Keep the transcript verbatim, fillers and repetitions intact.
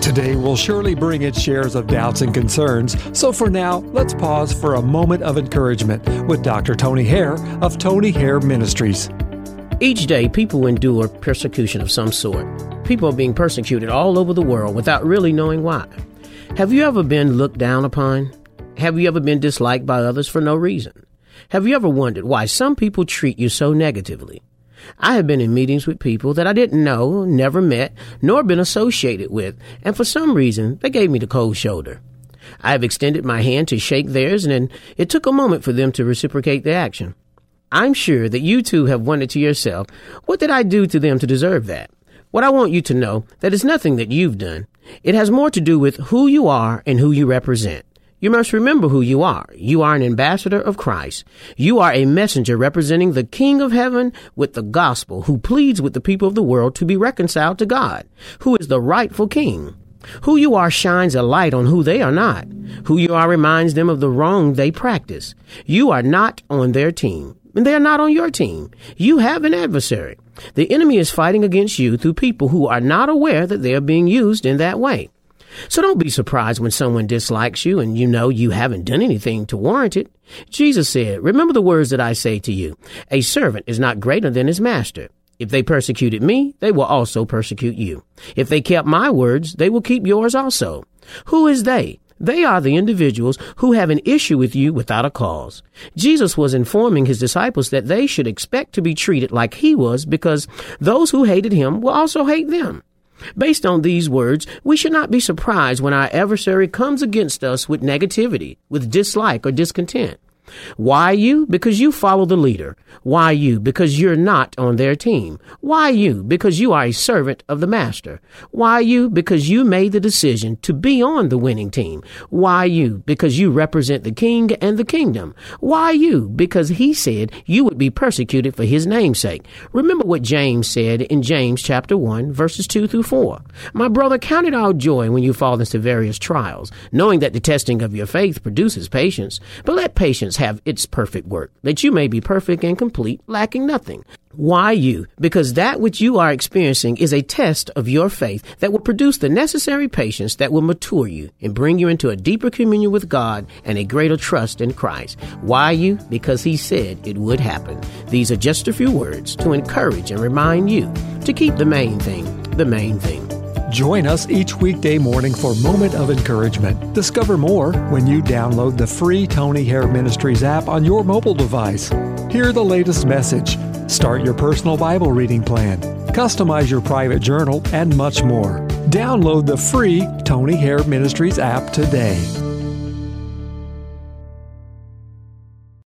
Today will surely bring its shares of doubts and concerns, so for now, let's pause for a moment of encouragement with Doctor Tony Hare of Tony Hare Ministries. Each day, people endure persecution of some sort. People are being persecuted all over the world without really knowing why. Have you ever been looked down upon? Have you ever been disliked by others for no reason? Have you ever wondered why some people treat you so negatively? I have been in meetings with people that I didn't know, never met, nor been associated with, and for some reason, they gave me the cold shoulder. I have extended my hand to shake theirs, and it took a moment for them to reciprocate the action. I'm sure that you too have wondered to yourself, what did I do to them to deserve that? What I want you to know, that it's nothing that you've done. It has more to do with who you are and who you represent. You must remember who you are. You are an ambassador of Christ. You are a messenger representing the King of Heaven with the gospel, who pleads with the people of the world to be reconciled to God, who is the rightful King. Who you are shines a light on who they are not. Who you are reminds them of the wrong they practice. You are not on their team, and they are not on your team. You have an adversary. The enemy is fighting against you through people who are not aware that they are being used in that way. So don't be surprised when someone dislikes you and you know you haven't done anything to warrant it. Jesus said, remember the words that I say to you. A servant is not greater than his master. If they persecuted me, they will also persecute you. If they kept my words, they will keep yours also. Who is they? They are the individuals who have an issue with you without a cause. Jesus was informing his disciples that they should expect to be treated like he was, because those who hated him will also hate them. Based on these words, we should not be surprised when our adversary comes against us with negativity, with dislike or discontent. Why you? Because you follow the leader. Why you? Because you're not on their team. Why you? Because you are a servant of the master. Why you? Because you made the decision to be on the winning team. Why you? Because you represent the king and the kingdom. Why you? Because he said you would be persecuted for his name's sake. Remember what James said in James chapter one, verses two through four. My brother, count it all joy when you fall into various trials, knowing that the testing of your faith produces patience. But let patience have its perfect work, that you may be perfect and complete, lacking nothing. Why you? Because that which you are experiencing is a test of your faith that will produce the necessary patience that will mature you and bring you into a deeper communion with God and a greater trust in Christ. Why you? Because he said it would happen. These are just a few words to encourage and remind you to keep the main thing, the main thing. Join us each weekday morning for Moment of Encouragement. Discover more when you download the free Tony Hare Ministries app on your mobile device. Hear the latest message, start your personal Bible reading plan, customize your private journal, and much more. Download the free Tony Hare Ministries app today.